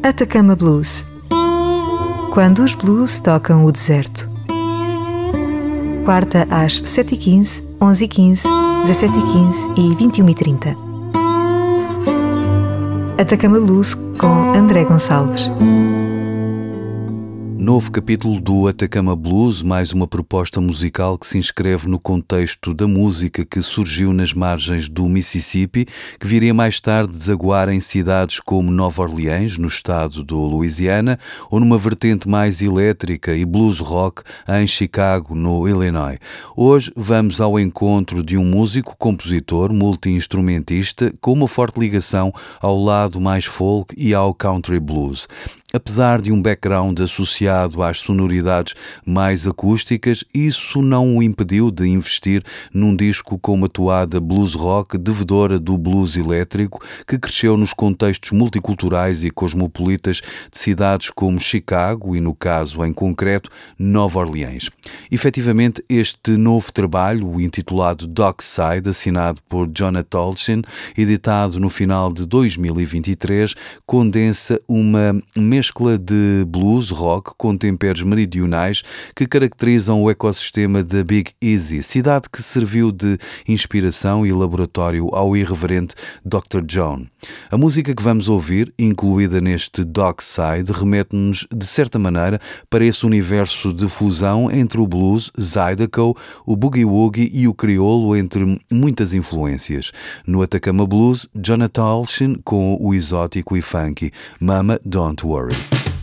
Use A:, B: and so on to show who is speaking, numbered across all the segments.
A: Atacama Blues. Quando os blues tocam o deserto. Quarta às 7h15, 11h15, 17h15 e 21h30. Atacama Blues com André Gonçalves.
B: Novo capítulo do Atacama Blues, mais uma proposta musical que se inscreve no contexto da música que surgiu nas margens do Mississippi, que viria mais tarde desaguar em cidades como Nova Orleans, no estado do Louisiana, ou numa vertente mais elétrica e blues rock em Chicago, no Illinois. Hoje vamos ao encontro de um músico, compositor, multi-instrumentista, com uma forte ligação ao lado mais folk e ao country blues. Apesar de um background associado às sonoridades mais acústicas, isso não o impediu de investir num disco com uma toada blues rock devedora do blues elétrico, que cresceu nos contextos multiculturais e cosmopolitas de cidades como Chicago e, no caso em concreto, Nova Orleans. Efetivamente, este novo trabalho, intitulado Dockside, assinado por Jonah Tolchin, editado no final de 2023, condensa uma mescla de blues rock com temperos meridionais que caracterizam o ecossistema da Big Easy, cidade que serviu de inspiração e laboratório ao irreverente Dr. John. A música que vamos ouvir, incluída neste Dockside, remete-nos, de certa maneira, para esse universo de fusão entre o blues, zydeco, o boogie-woogie e o crioulo, entre muitas influências. No Atacama Blues, Jonah Tolchin com o exótico e funky Mama Don't Worry.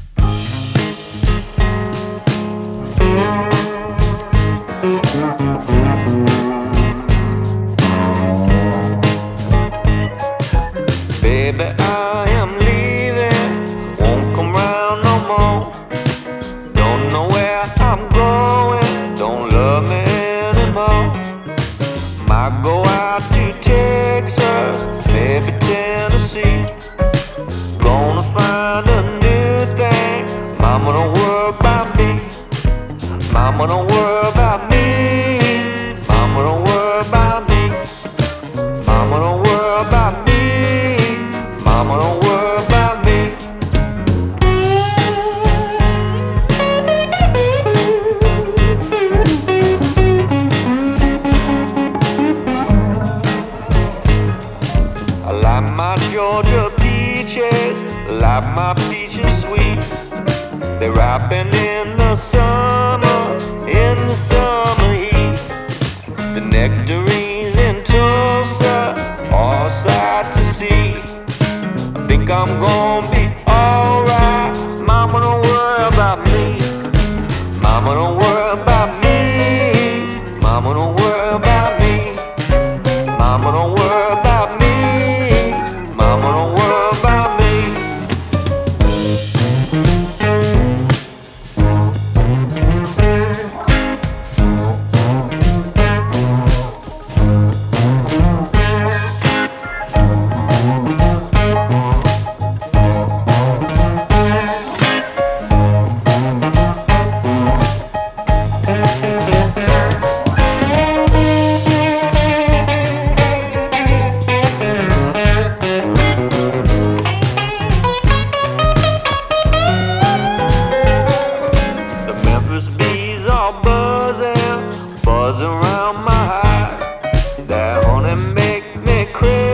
C: Baby, I am leaving, won't come round no more. Don't know where I'm going, don't love me anymore. Might go out to Texas, maybe Tennessee. Gonna find a new thing, mama don't worry about me. Mama don't worry about me. Mama don't worry about me. Mama don't worry about me. Mama don't worry about me. I like my Georgia peaches, like my peaches sweet. They ripen in the summer heat. The nectarines in Tulsa are a sight to see. I think I'm gonna be alright. Mama don't worry about me. Mama don't worry about me. Mama don't worry about me. Mama don't worry about me. Mama don't worry about me. Buzzing around my eyes. That honey make me crazy.